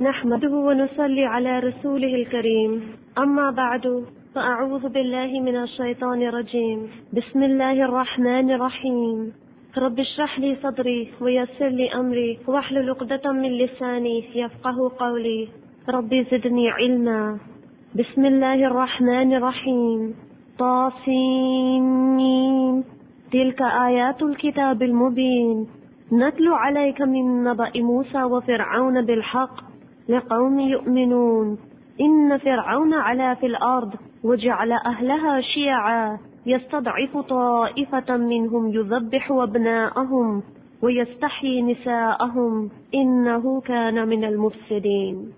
نحمده ونصلي على رسوله الكريم أما بعد فأعوذ بالله من الشيطان الرجيم بسم الله الرحمن الرحيم رب اشرح لي صدري ويسر لي أمري واحلل عقدة من لساني يفقه قولي ربي زدني علما بسم الله الرحمن الرحيم طاسين تلك آيات الكتاب المبين نتلو عليك من نبأ موسى وفرعون بالحق لقوم يؤمنون إن فرعون علا في الأرض وجعل أهلها شيعا يستضعف طائفة منهم يذبح أبناءهم ويستحيي نساءهم إنه كان من المفسدين.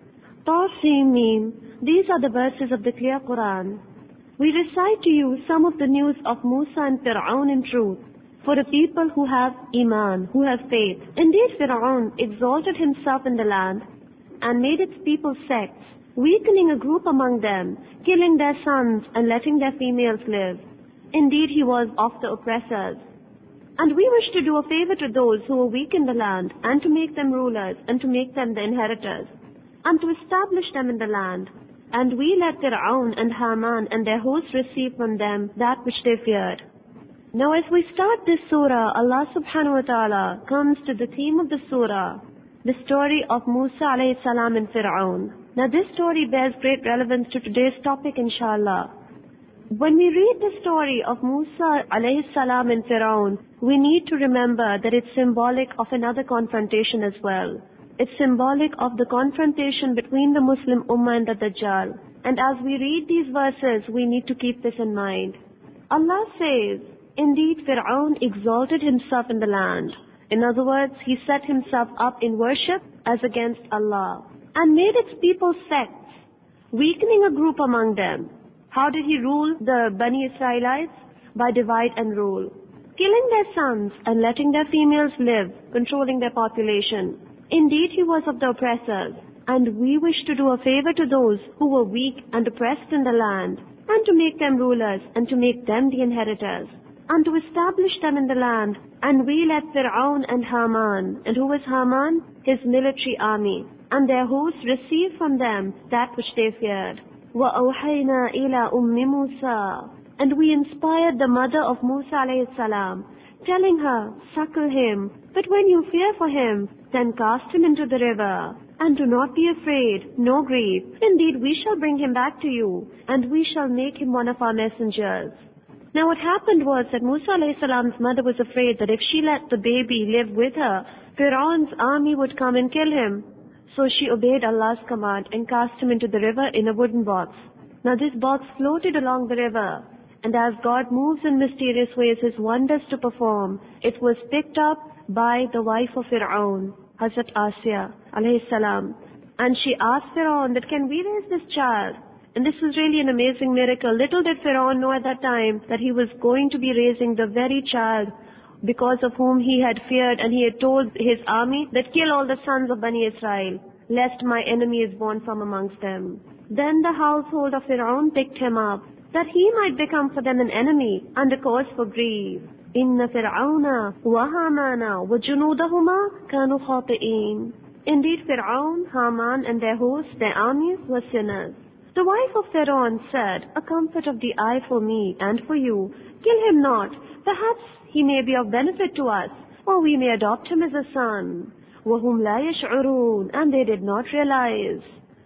طاسين. These are the verses of the clear Quran. We recite to you some of the news of Musa and Fir'aun in truth, for the people who have Iman, who have faith. Indeed, Fir'aun exalted himself in the land and made its people sects, weakening a group among them, killing their sons and letting their females live. Indeed, he was of the oppressors. And we wish to do a favor to those who are weak in the land, and to make them rulers, and to make them the inheritors, and to establish them in the land. And we let Fir'aun and Haman and their hosts receive from them that which they feared. Now as we start this surah, Allah subhanahu wa ta'ala comes to the theme of the surah, the story of Musa alayhi salam and Fir'aun. Now this story bears great relevance to today's topic, inshallah. When we read the story of Musa alayhi salam and Fir'aun, we need to remember that it's symbolic of another confrontation as well. It's symbolic of the confrontation between the Muslim Ummah and the Dajjal. And as we read these verses, we need to keep this in mind. Allah says, indeed Fir'aun exalted himself in the land. In other words, he set himself up in worship as against Allah, and made its people sects, weakening a group among them. How did he rule the Bani Israelites? By divide and rule, killing their sons and letting their females live, controlling their population. Indeed, he was of the oppressors, and we wish to do a favor to those who were weak and oppressed in the land, and to make them rulers, and to make them the inheritors, and to establish them in the land. And we let Fir'aun and Haman, and who was Haman? His military army, and their hosts receive from them that which they feared. وَأَوْحَيْنَا إِلَىٰ أُمِّ مُوسَىٰ, and we inspired the mother of Musa alayhi salam, telling her, suckle him, but when you fear for him, then cast him into the river, and do not be afraid, nor grieve. Indeed, we shall bring him back to you, and we shall make him one of our messengers. Now what happened was that Musa alayhi salam's mother was afraid that if she let the baby live with her, Fir'aun's army would come and kill him. So she obeyed Allah's command and cast him into the river in a wooden box. Now this box floated along the river, and as God moves in mysterious ways His wonders to perform, it was picked up by the wife of Fir'aun, Hazrat Asya alayhi salam. And she asked Fir'aun that, can we raise this child? And this was really an amazing miracle. Little did Fir'aun know at that time that he was going to be raising the very child because of whom he had feared, and he had told his army that kill all the sons of Bani Israel, lest my enemy is born from amongst them. Then the household of Fir'aun picked him up, that he might become for them an enemy and a cause for grief. Inna Fir'auna wa Hamana wa junudahuma kanu khati'in. Indeed, Fir'aun, Haman and their hosts, their armies, were sinners. The wife of Fir'aun said, a comfort of the eye for me and for you. Kill him not. Perhaps he may be of benefit to us, or we may adopt him as a son. وَهُمْ لَا يَشْعُرُونَ, and they did not realize.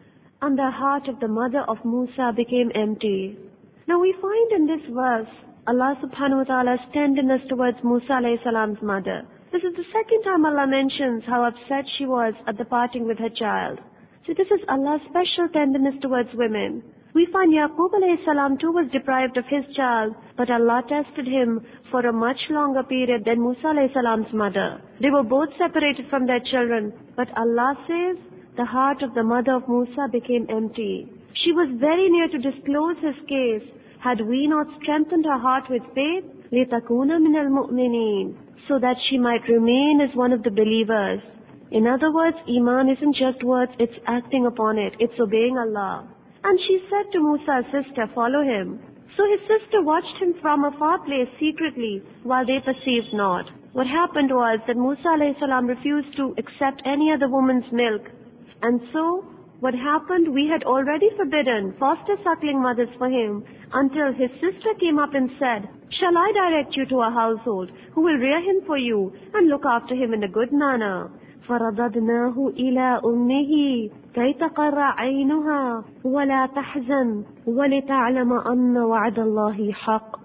And the heart of the mother of Musa became empty. Now we find in this verse, Allah subhanahu wa ta'ala's tenderness towards Musa alayhi salam's mother. This is the second time Allah mentions how upset she was at the parting with her child. See, this is Allah's special tenderness towards women. We find Yaqub alayhi salam too was deprived of his child, but Allah tested him for a much longer period than Musa alayhi salam's mother. They were both separated from their children, but Allah says, the heart of the mother of Musa became empty. She was very near to disclose his case, had we not strengthened her heart with faith, لِتَكُونَ مِنَ الْمُؤْمِنِينَ, so that she might remain as one of the believers. In other words, Iman isn't just words, it's acting upon it, it's obeying Allah. And she said to Musa's sister, follow him. So his sister watched him from a far place secretly, while they perceived not. What happened was that Musa alayhi salam refused to accept any other woman's milk, And so, what happened, we had already forbidden foster suckling mothers for him until his sister came up and said, "Shall I direct you to a household who will rear him for you and look after him in a good manner?" فَرَضَدْنَاهُ إِلَىٰ أُمِّهِ كَيْ تَقَرَّ عَيْنُهَا وَلَا تَحْزَنْ وَلِتَعْلَمَ أَنَّ وَعْدَ اللَّهِ حَقٌّ.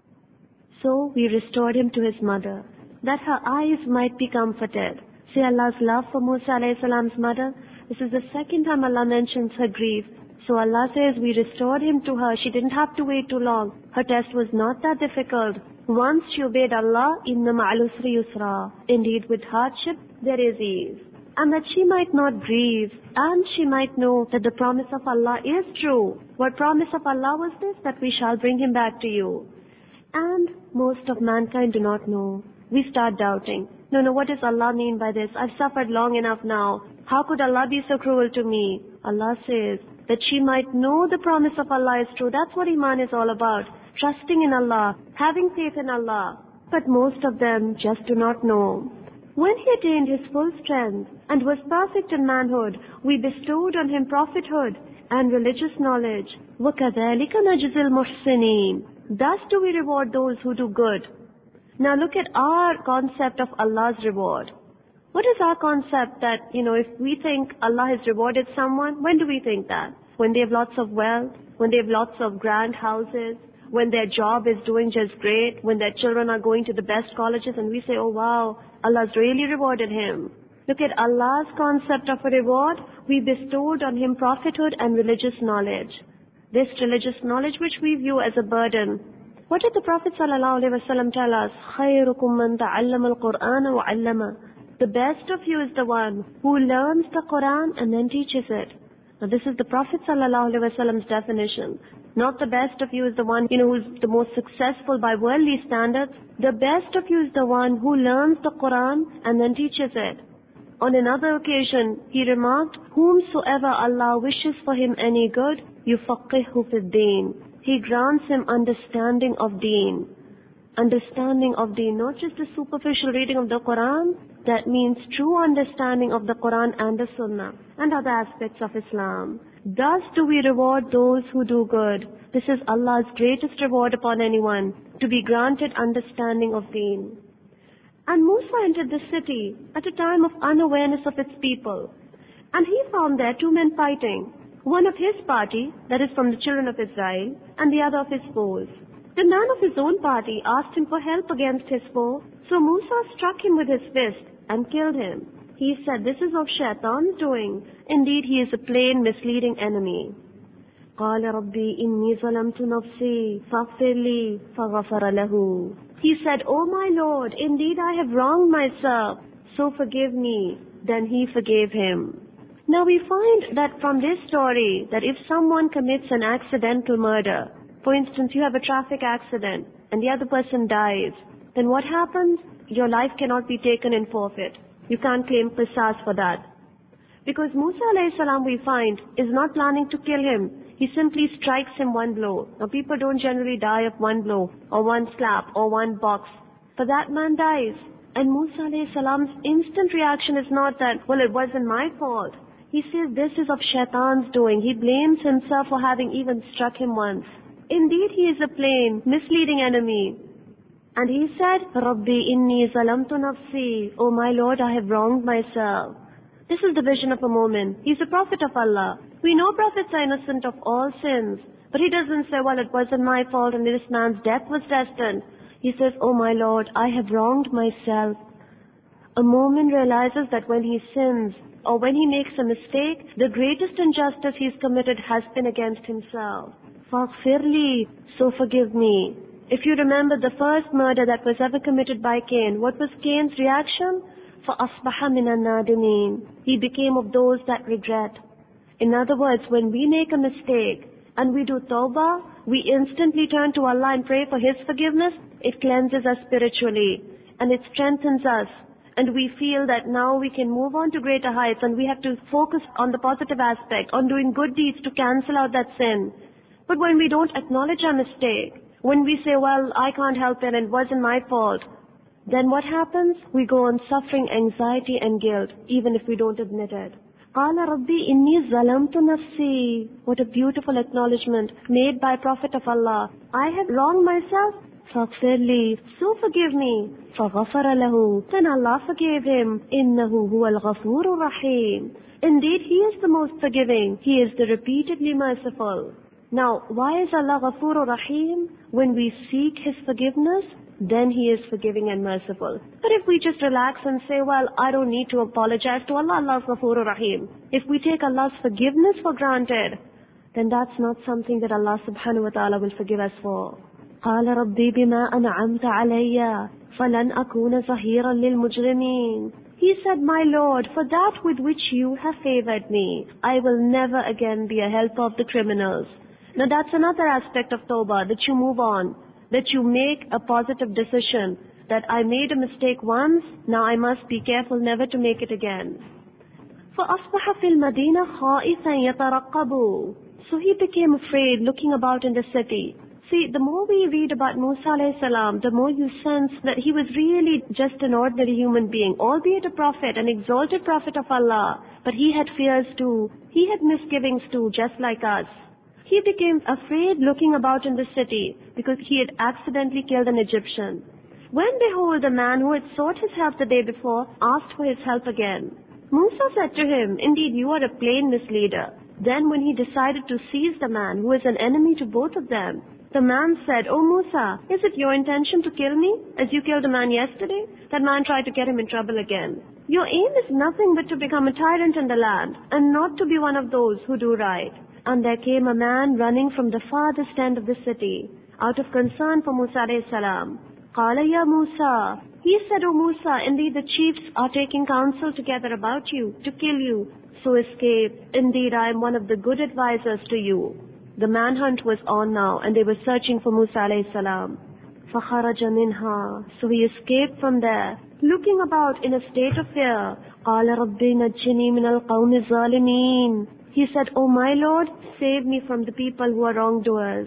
So we restored him to his mother, that her eyes might be comforted. See Allah's love for Musa alayhi salam's mother. This is the second time Allah mentions her grief. So Allah says we restored him to her. She didn't have to wait too long. Her test was not that difficult. Once she obeyed Allah, inna ma'al usri yusra. Indeed, with hardship, there is ease. And that she might not grieve, and she might know that the promise of Allah is true. What promise of Allah was this? That we shall bring him back to you. And most of mankind do not know. We start doubting. No, what does Allah mean by this? I've suffered long enough now. How could Allah be so cruel to me? Allah says that she might know the promise of Allah is true. That's what Iman is all about. Trusting in Allah, having faith in Allah. But most of them just do not know. When he attained his full strength and was perfect in manhood, we bestowed on him prophethood and religious knowledge. وَكَذَلِكَ نَجْزِي الْمُحْسِنِينَ. Thus do we reward those who do good. Now look at our concept of Allah's reward. What is our concept that, if we think Allah has rewarded someone, when do we think that? When they have lots of wealth, when they have lots of grand houses, when their job is doing just great, when their children are going to the best colleges and we say, oh wow, Allah's really rewarded him. Look at Allah's concept of a reward. We bestowed on him prophethood and religious knowledge. This religious knowledge which we view as a burden. What did the Prophet ﷺ tell us? خَيْرُكُمْ مَنْ تَعَلَّمَ الْقُرْآنَ وَعَلَّمَ. The best of you is the one who learns the Quran and then teaches it. Now this is the Prophet ﷺ's definition. Not the best of you is the one, who's the most successful by worldly standards. The best of you is the one who learns the Quran and then teaches it. On another occasion, he remarked, whomsoever Allah wishes for him any good, يُفَقِّهُ فِي الدِّينِ. He grants him understanding of deen. Understanding of deen, not just a superficial reading of the Quran. That means true understanding of the Quran and the Sunnah and other aspects of Islam. Thus do we reward those who do good. This is Allah's greatest reward upon anyone, to be granted understanding of deen. And Musa entered the city at a time of unawareness of its people. And he found there two men fighting. One of his party, that is from the children of Israel, and the other of his foes. The man of his own party asked him for help against his foe, so Musa struck him with his fist and killed him. He said, this is of Shaitan's doing. Indeed, he is a plain misleading enemy. قَالَ رَبِّي إِنِّي ظَلَمْتُ نَفْسِي فَاغْفِرْ لِي فَغَفَرَ لَهُ. He said, O my Lord, indeed I have wronged myself, so forgive me. Then he forgave him. Now we find that from this story, that if someone commits an accidental murder, for instance, you have a traffic accident and the other person dies, then what happens? Your life cannot be taken in forfeit. You can't claim qisas for that. Because Musa alayhi salam, we find, is not planning to kill him. He simply strikes him one blow. Now people don't generally die of one blow or one slap or one box. But that man dies. And Musa alayhi salam's instant reaction is not that, well, it wasn't my fault. He says this is of Shaitan's doing. He blames himself for having even struck him once. Indeed, he is a plain, misleading enemy. And he said, Rabbi inni zalamtu nafsi. Oh my Lord, I have wronged myself. This is the vision of a mu'min. He's a prophet of Allah. We know prophets are innocent of all sins. But he doesn't say, well, it wasn't my fault and this man's death was destined. He says, oh my Lord, I have wronged myself. A mu'min realizes that when he sins, or when he makes a mistake, the greatest injustice he's committed has been against himself. فَاغْفِرْ لِي, so forgive me. If you remember the first murder that was ever committed by Cain, what was Cain's reaction? فَأَصْبَحَ مِنَ النَّادِمِينَ. He became of those that regret. In other words, when we make a mistake and we do tawbah, we instantly turn to Allah and pray for His forgiveness. It cleanses us spiritually and it strengthens us. And we feel that now we can move on to greater heights and we have to focus on the positive aspect, on doing good deeds to cancel out that sin. But when we don't acknowledge our mistake, when we say, well, I can't help it and it wasn't my fault, then what happens? We go on suffering anxiety and guilt, even if we don't admit it. قال ربي إني ظلمت نفسي. What a beautiful acknowledgement made by Prophet of Allah. I have wronged myself. فاغفر لي, so forgive me. فغفر له, then Allah forgave him. إنه هو الغفور الرحيم. Indeed, He is the most forgiving. He is the repeatedly merciful. Now, why is Allah Ghafur Rahim? When we seek His forgiveness, then He is forgiving and merciful. But if we just relax and say, well, I don't need to apologize to Allah, Allah is Ghafur Rahim. If we take Allah's forgiveness for granted, then that's not something that Allah subhanahu wa ta'ala will forgive us for. قال ربي بما أنعمت علي فلن أكون ظهيرا للمجرمين. He said, my Lord, for that with which you have favored me, I will never again be a helper of the criminals. Now that's another aspect of Tawbah, that you move on, that you make a positive decision, that I made a mistake once, now I must be careful never to make it again. فَأَصْبَحَ فِي الْمَدِينَةِ خَائِفًا يَتَرَقَّبُ. So he became afraid, looking about in the city. See, the more we read about Musa alayhi salam, the more you sense that he was really just an ordinary human being, albeit a prophet, an exalted prophet of Allah. But he had fears too. He had misgivings too, just like us. He became afraid looking about in the city because he had accidentally killed an Egyptian. When behold, the man who had sought his help the day before asked for his help again. Musa said to him, indeed, you are a plain misleader. Then when he decided to seize the man who is an enemy to both of them, the man said, O Musa, is it your intention to kill me as you killed a man yesterday? That man tried to get him in trouble again. Your aim is nothing but to become a tyrant in the land and not to be one of those who do right. And there came a man running from the farthest end of the city out of concern for Musa alayhi salam. Qala ya Musa. He said, O Musa, indeed the chiefs are taking counsel together about you to kill you. So escape. Indeed I am one of the good advisors to you. The manhunt was on now and they were searching for Musa alayhi salam. فَخَرَجَ مِنْهَا. So he escaped from there, looking about in a state of fear. قَالَ رَبِّي نَجِّنِي مِنَ الْقَوْمِ الظَّالِمِينَ. He said, O my Lord, save me from the people who are wrongdoers.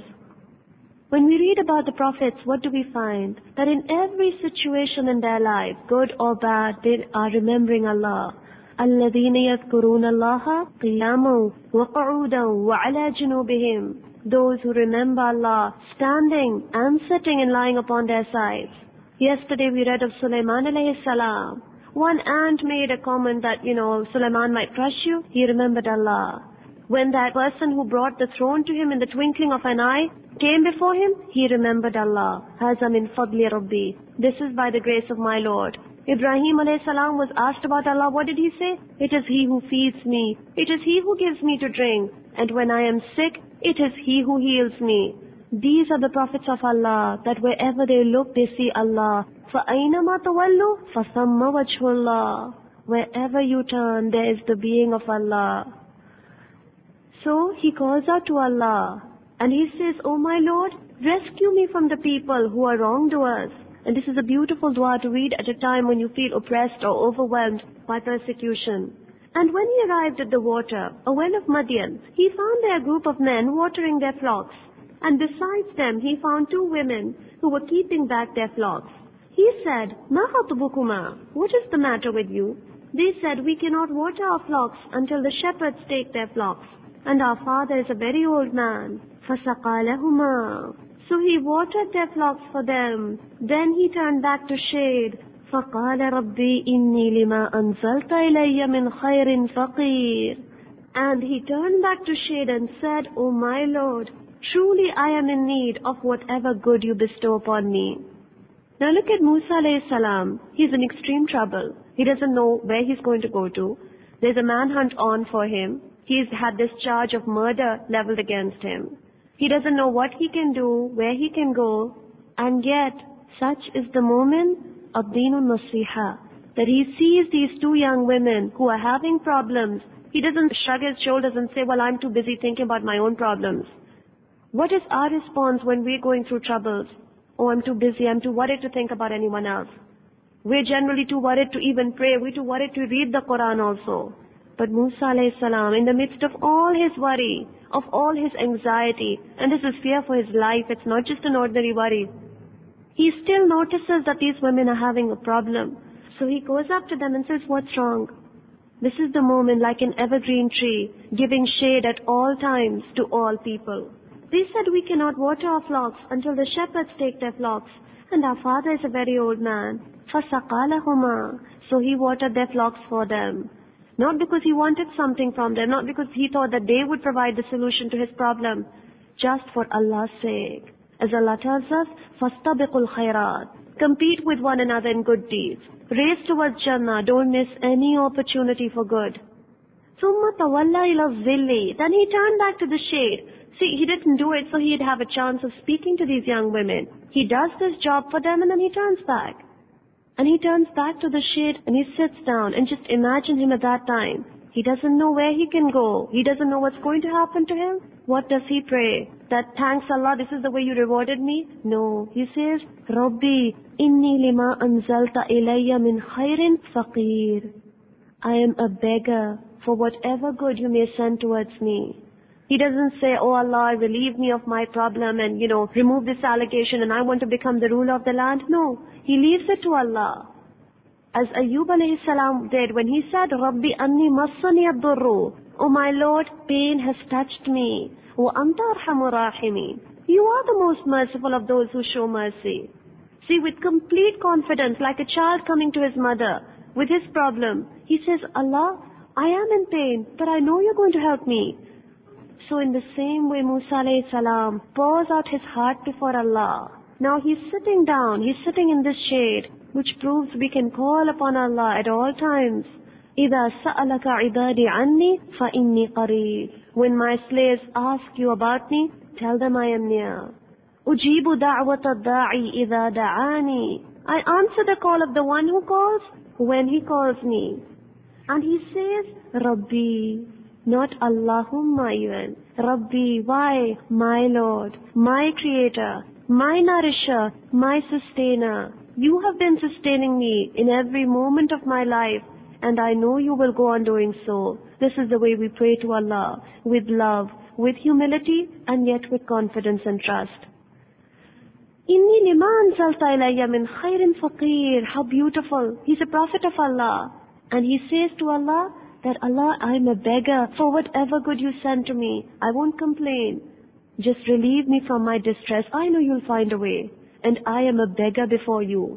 When we read about the prophets, what do we find? That in every situation in their life, good or bad, they are remembering Allah. الَّذِينَ يَذْكُرُونَ اللَّهَ قِيَامًا وَقُعُودًا وَعَلَى جُنُوبِهِمْ. Those who remember Allah, standing and sitting and lying upon their sides. Yesterday we read of Sulaiman alayhi salam. One ant made a comment that, Sulaiman might crush you. He remembered Allah. When that person who brought the throne to him in the twinkling of an eye came before him, he remembered Allah. هَذَا مِنْ فَضْلِ رَبِّي. This is by the grace of my Lord. Ibrahim alayhi salam was asked about Allah. What did he say? It is He who feeds me. It is He who gives me to drink. And when I am sick, it is He who heals me. These are the prophets of Allah, that wherever they look, they see Allah. فَأَيْنَمَا تَوَلُّوا فَثَمَّ وَجْهُ اللَّهِ. Wherever you turn, there is the being of Allah. So he calls out to Allah and he says, O my Lord, rescue me from the people who are wrongdoers. And this is a beautiful dua to read at a time when you feel oppressed or overwhelmed by persecution. And when he arrived at the water, a well of Madian, he found there a group of men watering their flocks. And besides them, he found 2 women who were keeping back their flocks. He said, مَا خَطْبُكُمَا? What is the matter with you? They said, we cannot water our flocks until the shepherds take their flocks. And our father is a very old man. فَسَقَى لَهُمَا. So he watered their flocks for them. Then he turned back to shade. فَقَالَ رَبِّي إِنِّي لِمَا أَنزَلْتَ إِلَيَّ مِنْ خَيْرٍ فَقِيرٌ. And he turned back to shade and said, O my Lord, truly I am in need of whatever good you bestow upon me. Now look at Musa alayhi salam. He's in extreme trouble. He doesn't know where he's going to go to. There's a manhunt on for him. He's had this charge of murder leveled against him. He doesn't know what he can do, where he can go. And yet, such is the moment of Dinun Nasiha, that he sees these 2 young women who are having problems. He doesn't shrug his shoulders and say, well, I'm too busy thinking about my own problems. What is our response when we're going through troubles? Oh, I'm too busy, I'm too worried to think about anyone else. We're generally too worried to even pray. We're too worried to read the Quran also. But Musa alayhi salam, in the midst of all his worry, of all his anxiety, and this is fear for his life, it's not just an ordinary worry. He still notices that these women are having a problem. So he goes up to them and says, what's wrong? This is the moment like an evergreen tree, giving shade at all times to all people. They said, we cannot water our flocks until the shepherds take their flocks, and our father is a very old man. فَسَقَالَهُمَا, so he watered their flocks for them. Not because he wanted something from them, not because he thought that they would provide the solution to his problem, just for Allah's sake. As Allah tells us, فَاسْتَبِقُوا الْخَيْرَاتِ, compete with one another in good deeds. Race towards Jannah, don't miss any opportunity for good. ثُمَّ تَوَلَّى إِلَى الظِّلِّ, then he turned back to the shade. See, he didn't do it so he'd have a chance of speaking to these young women. He does this job for them and then he turns back. And he turns back to the shade and he sits down, and just imagine him at that time. He doesn't know where he can go. He doesn't know what's going to happen to him. What does he pray? That thanks Allah, this is the way you rewarded me? No. He says, Rabbi, inni lima anzalta ilayya min khairin faqir. I am a beggar for whatever good you may send towards me. He doesn't say, oh Allah, relieve me of my problem and, remove this allegation and I want to become the ruler of the land. No. He leaves it to Allah. As Ayyub alayhi salam did when he said, Rabbi anni massani ad-durru. Oh my Lord, pain has touched me. Wa anta arhamur rahimin. You are the most merciful of those who show mercy. See, with complete confidence, like a child coming to his mother with his problem, he says, Allah, I am in pain, but I know you're going to help me. So in the same way, Musa alayhi salam pours out his heart before Allah. Now he's sitting down, he's sitting in this shade, which proves we can call upon Allah at all times. إِذَا سَأَلَكَ عِبَادِي عَنِّي فَإِنِّي قَرِيبٌ. When my slaves ask you about me, tell them I am near. أُجِيبُ دَعْوَةَ الدَّاعِي إِذَا دَعَانِي. I answer the call of the one who calls when he calls me. And he says, Rabbi, not Allahumma even. Rabbi, why? My Lord, my Creator, my Nourisher, my Sustainer. You have been sustaining me in every moment of my life, and I know you will go on doing so. This is the way we pray to Allah, with love, with humility, and yet with confidence and trust. Inni lima anzalta ilayya min khairin faqir. How beautiful. He's a prophet of Allah. And he says to Allah that, Allah, I'm a beggar for whatever good you send to me. I won't complain. Just relieve me from my distress. I know you'll find a way. And I am a beggar before you.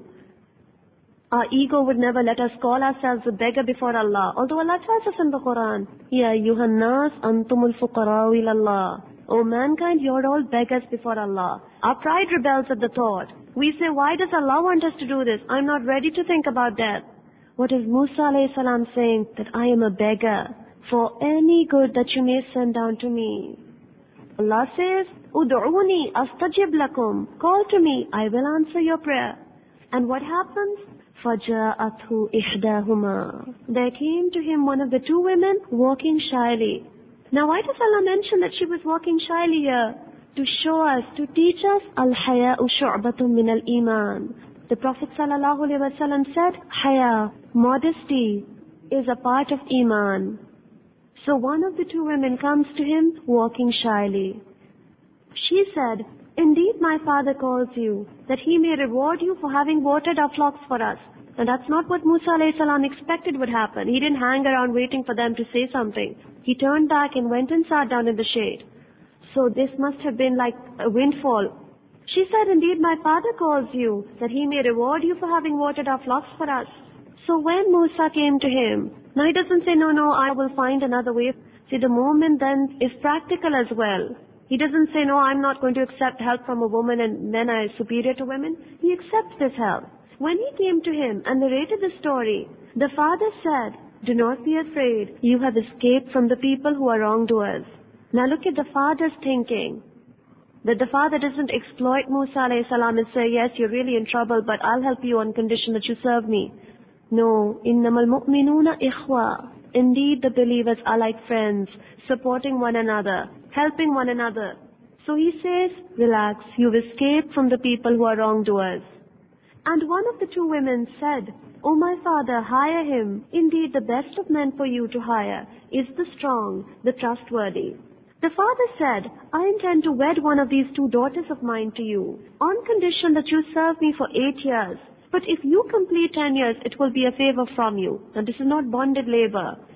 Our ego would never let us call ourselves a beggar before Allah. Although Allah tells us in the Quran, Ya ayyuhan nas antumul fuqara'u ilallah. O mankind, you're all beggars before Allah. Our pride rebels at the thought. We say, why does Allah want us to do this? I'm not ready to think about death. What is Musa alayhi salam saying? That I am a beggar for any good that you may send down to me. Allah says, Ud'uni astajib lakum. Call to me, I will answer your prayer. And what happens? فَجَاءَتْهُ إِحْدَاهُمَا. There came to him one of the two women walking shyly. Now why does Allah mention that she was walking shyly here? To show us, to teach us, Al-Haya'u shu'batun min al-Iman. The Prophet ﷺ said, Haya, modesty, is a part of Iman. So one of the two women comes to him walking shyly. She said, indeed my father calls you, that he may reward you for having watered our flocks for us. And that's not what Musa alayhi salam expected would happen. He didn't hang around waiting for them to say something. He turned back and went and sat down in the shade. So this must have been like a windfall. She said, indeed my father calls you, that he may reward you for having watered our flocks for us. So when Musa came to him, now he doesn't say, no, I will find another way. See, the moment then is practical as well. He doesn't say, no, I'm not going to accept help from a woman and men are superior to women. He accepts this help. When he came to him and narrated the story, the father said, do not be afraid. You have escaped from the people who are wrongdoers. Now look at the father's thinking. That the father doesn't exploit Musa alayhi salam and say, yes, you're really in trouble, but I'll help you on condition that you serve me. No, innamal mu'minuna ikhwa. Indeed, the believers are like friends, supporting one another, helping one another. So he says, relax, you've escaped from the people who are wrongdoers. And one of the two women said, O my father, hire him. Indeed, the best of men for you to hire is the strong, the trustworthy. The father said, I intend to wed one of these two daughters of mine to you, on condition that you serve me for 8 years. But if you complete 10 years, it will be a favor from you. And this is not bonded labor.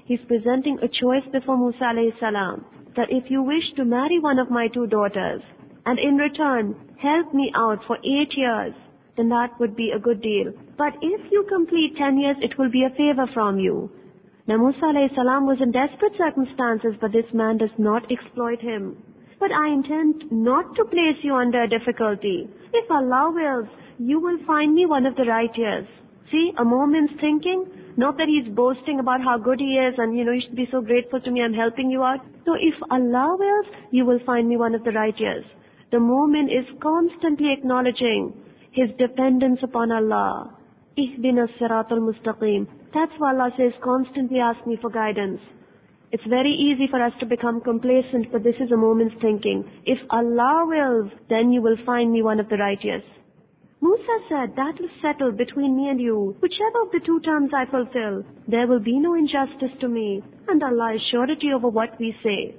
He's presenting a choice before Musa alayhi salam, that if you wish to marry one of my 2 daughters, and in return help me out for 8 years, then that would be a good deal. But if you complete 10 years, it will be a favor from you. Now Musa alayhi salam was in desperate circumstances, but this man does not exploit him. But I intend not to place you under difficulty. If Allah wills, you will find me one of the righteous. See, a moment's thinking, not that he's boasting about how good he is and, you should be so grateful to me, I'm helping you out. No, if Allah wills, you will find me one of the righteous. The mu'min is constantly acknowledging his dependence upon Allah. Ihdina siratal mustaqim. That's why Allah says, constantly ask me for guidance. It's very easy for us to become complacent, but this is a moment's thinking. If Allah wills, then you will find me one of the righteous. Musa said, that will settle between me and you. Whichever of the 2 terms I fulfill, there will be no injustice to me, and Allah is surety over what we say.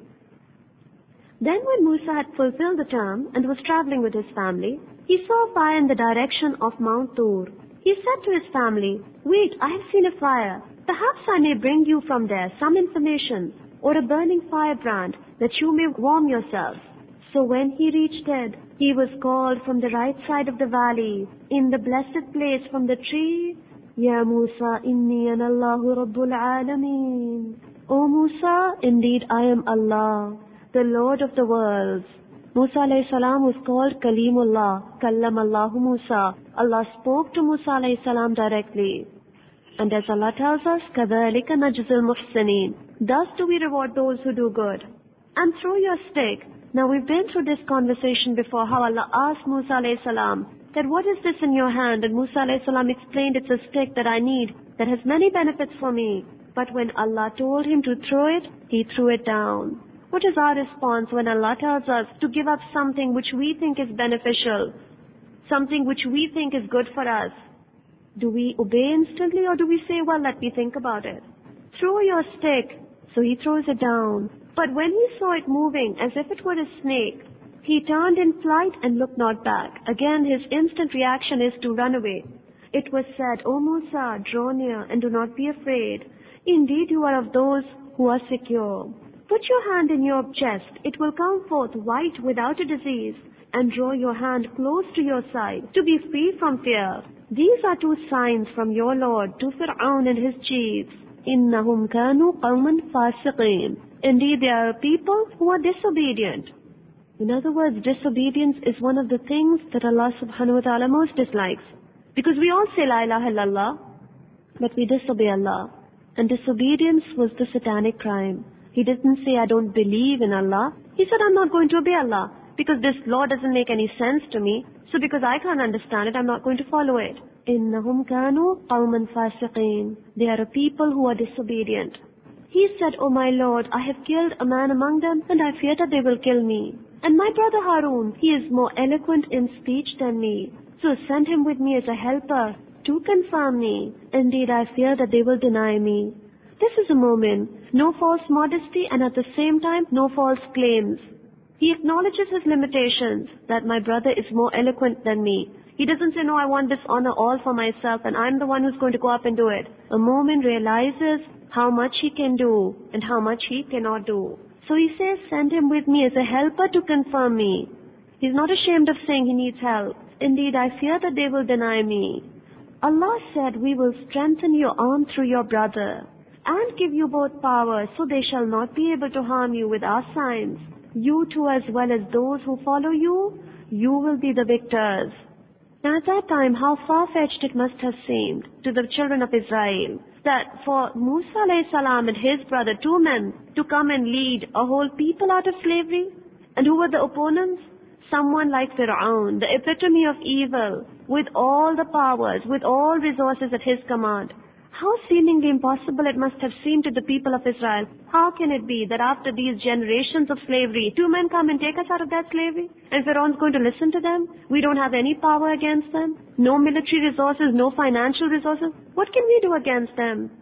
Then when Musa had fulfilled the term and was traveling with his family, he saw a fire in the direction of Mount Tur. He said to his family, wait, I have seen a fire. Perhaps I may bring you from there some information or a burning firebrand that you may warm yourself. So when he reached it, he was called from the right side of the valley, in the blessed place from the tree, Ya Musa, inni ana Allahu Rabbul Alameen. O Musa, indeed I am Allah, the Lord of the worlds. Musa alayhi salam was called Kalimullah, Kallam Allahu Musa. Allah spoke to Musa alayhi salam directly. And as Allah tells us, كَذَلِكَ نَجْزِي الْمُحْسِنِينَ. Thus do we reward those who do good. And throw your stick. Now we've been through this conversation before, how Allah asked Musa alayhi salam, that what is this in your hand? And Musa alayhi salam explained, it's a stick that I need, that has many benefits for me. But when Allah told him to throw it, he threw it down. What is our response when Allah tells us to give up something which we think is beneficial, something which we think is good for us? Do we obey instantly, or do we say, well, let me think about it? Throw your stick. So he throws it down. But when he saw it moving as if it were a snake, he turned in flight and looked not back. Again, his instant reaction is to run away. It was said, O Musa, draw near and do not be afraid. Indeed, you are of those who are secure. Put your hand in your chest. It will come forth white without a disease. And draw your hand close to your side to be free from fear. These are 2 signs from your Lord to Fir'aun and his chiefs. إِنَّهُمْ كَانُوا قَوْمًا فَاسِقِينَ. Indeed, they are people who are disobedient. In other words, disobedience is one of the things that Allah subhanahu wa ta'ala most dislikes. Because we all say La ilaha illallah, but we disobey Allah. And disobedience was the satanic crime. He didn't say, I don't believe in Allah. He said, I'm not going to obey Allah, because this law doesn't make any sense to me. So because I can't understand it, I'm not going to follow it. إِنَّهُمْ كَانُوا قَوْمًا فَاسِقِينَ. They are a people who are disobedient. He said, O my Lord, I have killed a man among them, and I fear that they will kill me. And my brother Harun, he is more eloquent in speech than me. So send him with me as a helper to confirm me. Indeed, I fear that they will deny me. This is a moment, no false modesty, and at the same time, no false claims. He acknowledges his limitations, that my brother is more eloquent than me. He doesn't say, no, I want this honor all for myself, and I'm the one who's going to go up and do it. A moment realizes how much he can do and how much he cannot do. So he says, send him with me as a helper to confirm me. He's not ashamed of saying he needs help. Indeed, I fear that they will deny me. Allah said, we will strengthen your arm through your brother and give you both power, so they shall not be able to harm you with our signs. You too, as well as those who follow you, you will be the victors. Now at that time, how far-fetched it must have seemed to the children of Israel that for Musa alayhi salam and his brother, 2 men, to come and lead a whole people out of slavery. And who were the opponents? Someone like Fir'aun, the epitome of evil, with all the powers, with all resources at his command. How seemingly impossible it must have seemed to the people of Israel. How can it be that after these generations of slavery, 2 men come and take us out of that slavery? And Pharaoh's going to listen to them? We don't have any power against them? No military resources, no financial resources? What can we do against them?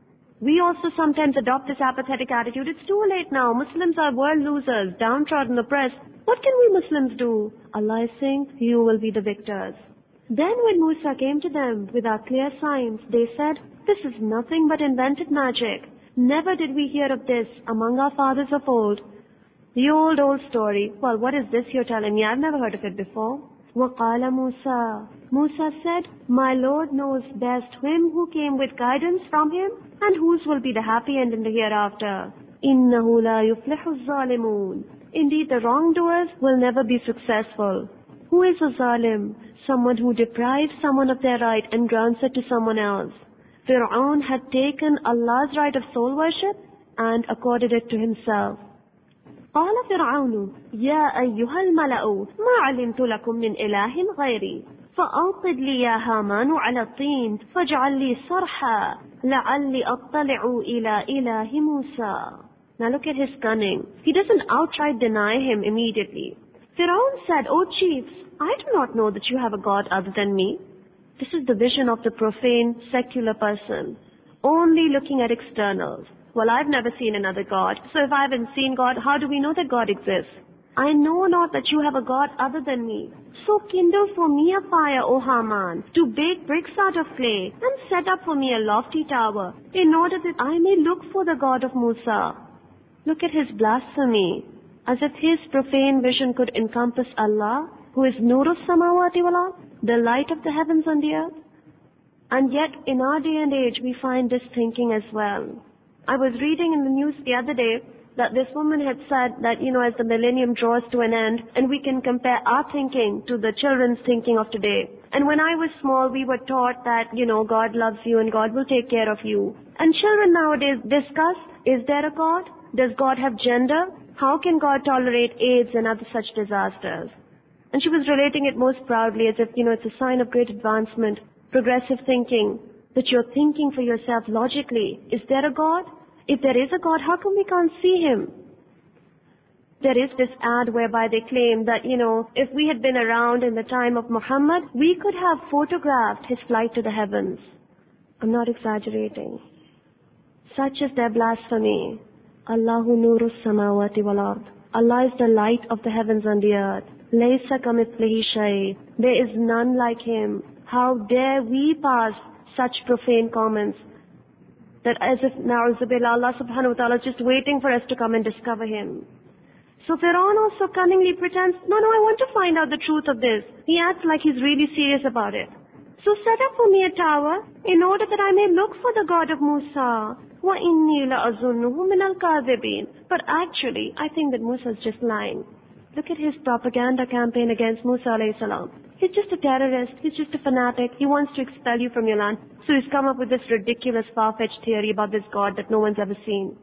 We also sometimes adopt this apathetic attitude. It's too late now. Muslims are world losers, downtrodden, oppressed. What can we Muslims do? Allah is saying, you will be the victors. Then when Musa came to them with our clear signs, they said, this is nothing but invented magic. Never did we hear of this among our fathers of old. The old story. Well, what is this you're telling me? I've never heard of it before. وَقَالَ مُوسَى. Musa said, my Lord knows best him who came with guidance from him and whose will be the happy end in the hereafter. إِنَّهُ لَا يُفْلِحُ الظَّالِمُونَ. Indeed, the wrongdoers will never be successful. Who is a zalim? Someone who deprives someone of their right and grants it to someone else. Fir'aun had taken Allah's right of soul worship and accorded it to himself. قال فرعون يا أيها الملأ ما علمت لكم من إله غيري فأوقد لي يا هامان على الطين فاجعل لي صرحا لعلي أطلع إلى إله موسى. Now look at his cunning. He doesn't outright deny him immediately. Firaun said, O chiefs, I do not know that you have a God other than me. This is the vision of the profane, secular person, only looking at externals. Well, I've never seen another God, so if I haven't seen God, how do we know that God exists? I know not that you have a God other than me. So kindle for me a fire, O Haman, to bake bricks out of clay, and set up for me a lofty tower, in order that I may look for the God of Musa. Look at his blasphemy, as if his profane vision could encompass Allah, who is Nur as-Samawati wal Ard, the light of the heavens and the earth. And yet, in our day and age, we find this thinking as well. I was reading in the news the other day that this woman had said that, as the millennium draws to an end, and we can compare our thinking to the children's thinking of today. And when I was small, we were taught that, God loves you and God will take care of you. And children nowadays discuss, is there a God? Does God have gender? How can God tolerate AIDS and other such disasters? And she was relating it most proudly as if, it's a sign of great advancement, progressive thinking, that you're thinking for yourself logically. Is there a God? If there is a God, how come we can't see Him? There is this ad whereby they claim that, if we had been around in the time of Muhammad, we could have photographed his flight to the heavens. I'm not exaggerating. Such is their blasphemy. Allahu nuru samawati wal ard. Allah is the light of the heavens and the earth. Laysa kamithlihi shay. There is none like Him. How dare we pass such profane comments, that as if, na'uzubillah, Allah subhanahu wa ta'ala is just waiting for us to come and discover Him. So Fir'aun also cunningly pretends, no, I want to find out the truth of this. He acts like he's really serious about it. So set up for me a tower, in order that I may look for the God of Musa. وَإِنِّي لَأَظُنُّهُ مِنَ الْكَاذِبِينَ. But actually, I think that Musa is just lying. Look at his propaganda campaign against Musa alayhi salam. He's just a terrorist. He's just a fanatic. He wants to expel you from your land. So he's come up with this ridiculous, far-fetched theory about this God that no one's ever seen.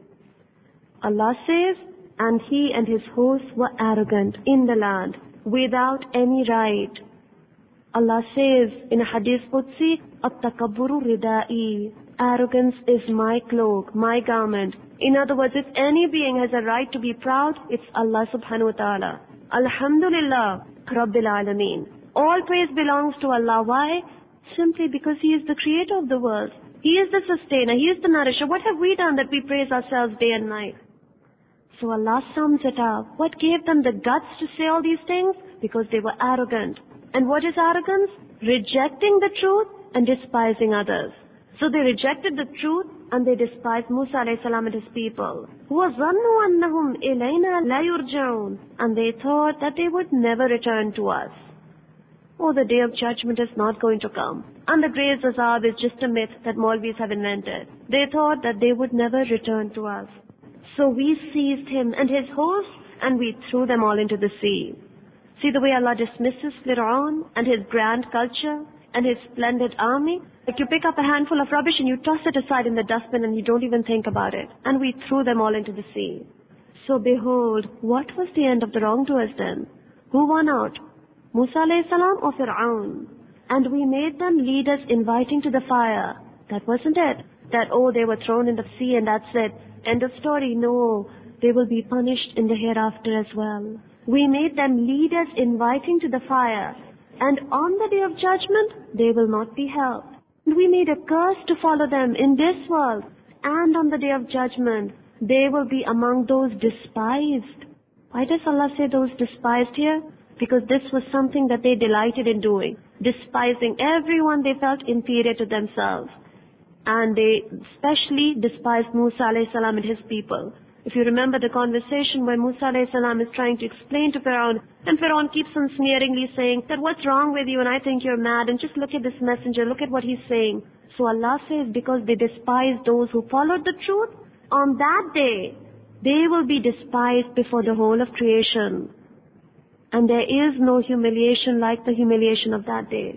Allah says, and he and his hosts were arrogant in the land, without any right. Allah says in a hadith Qudsi, At-takabburu ridai. Arrogance is my cloak, my garment. In other words, if any being has a right to be proud, it's Allah subhanahu wa ta'ala. Alhamdulillah, Rabbil Alameen. All praise belongs to Allah. Why? Simply because He is the creator of the world. He is the sustainer. He is the nourisher. What have we done that we praise ourselves day and night? So Allah sums it up. What gave them the guts to say all these things? Because they were arrogant. And what is arrogance? Rejecting the truth and despising others. So they rejected the truth and they despised Musa alayhi salam and his people. وَظَنُّوا أَنَّهُمْ إِلَيْنَا لَا يُرْجَعُونَ. And they thought that they would never return to us. Oh, the day of judgment is not going to come. And the grave azab is just a myth that Maulvis have invented. They thought that they would never return to us. So we seized him and his hosts and we threw them all into the sea. See the way Allah dismisses Fir'aun and his grand culture and his splendid army? Like you pick up a handful of rubbish and you toss it aside in the dustbin and you don't even think about it. And we threw them all into the sea. So behold, what was the end of the wrongdoers then? Who won out? Musa alayhi salam or Fir'aun? And we made them leaders inviting to the fire. That wasn't it. That, they were thrown in the sea and that's it. End of story. No, they will be punished in the hereafter as well. We made them leaders inviting to the fire. And on the day of judgment, they will not be helped. And we made a curse to follow them in this world. And on the day of judgment, they will be among those despised. Why does Allah say those despised here? Because this was something that they delighted in doing. Despising everyone they felt inferior to themselves. And they especially despised Musa alayhi salam and his people. If you remember the conversation where Musa alayhi salam is trying to explain to Fir'aun, and Fir'aun keeps on sneeringly saying that what's wrong with you and I think you're mad and just look at this messenger, look at what he's saying. So Allah says because they despise those who followed the truth, on that day, they will be despised before the whole of creation. And there is no humiliation like the humiliation of that day.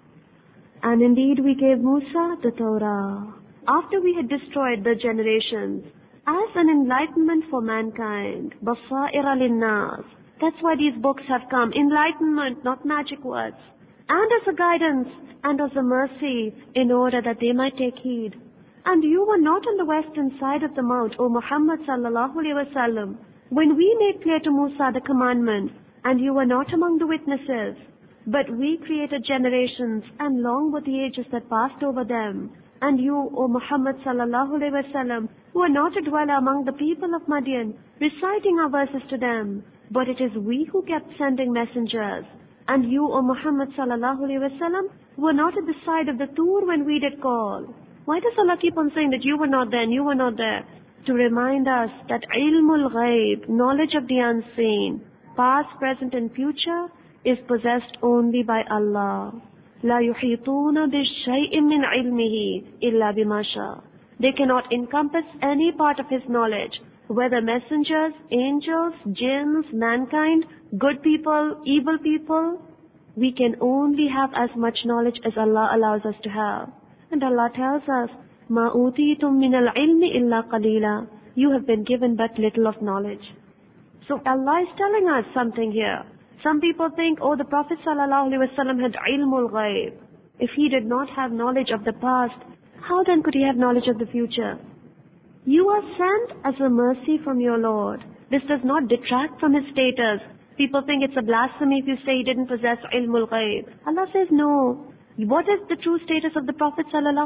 And indeed we gave Musa the Torah after we had destroyed the generations as an enlightenment for mankind. Basaira linnas. That's why these books have come. Enlightenment, not magic words. And as a guidance and as a mercy in order that they might take heed. And you were not on the western side of the mount, O Muhammad sallallahu alaihi wasallam, when we made clear to Musa the commandment, and you were not among the witnesses. But we created generations, and long were the ages that passed over them. And you, O Muhammad sallallahu alaihi wasallam, were not a dweller among the people of Madian, reciting our verses to them. But it is we who kept sending messengers. And you, O Muhammad sallallahu alaihi wasallam, were not at the side of the Tur when we did call. Why does Allah keep on saying that you were not there and you were not there? To remind us that ilmul ghaib, knowledge of the unseen, past, present and future, is possessed only by Allah. لا يحيطون بشيء من علمه إلا بما شاء. They cannot encompass any part of His knowledge, whether messengers, angels, jinns, mankind, good people, evil people. We can only have as much knowledge as Allah allows us to have. And Allah tells us, مَا أُوتِيتُم مِّنَ الْعِلْمِ إِلَّا قَلِيلًا. You have been given but little of knowledge. So Allah is telling us something here. Some people think, oh, the Prophet ﷺ had ilmul ghaib. If he did not have knowledge of the past, how then could he have knowledge of the future? You are sent as a mercy from your Lord. This does not detract from his status. People think it's a blasphemy if you say he didn't possess ilmul ghaib. Allah says no. What is the true status of the Prophet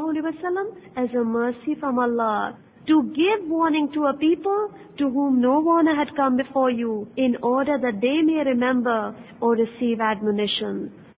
ﷺ? As a mercy from Allah, to give warning to a people to whom no warner had come before you, in order that they may remember or receive admonition.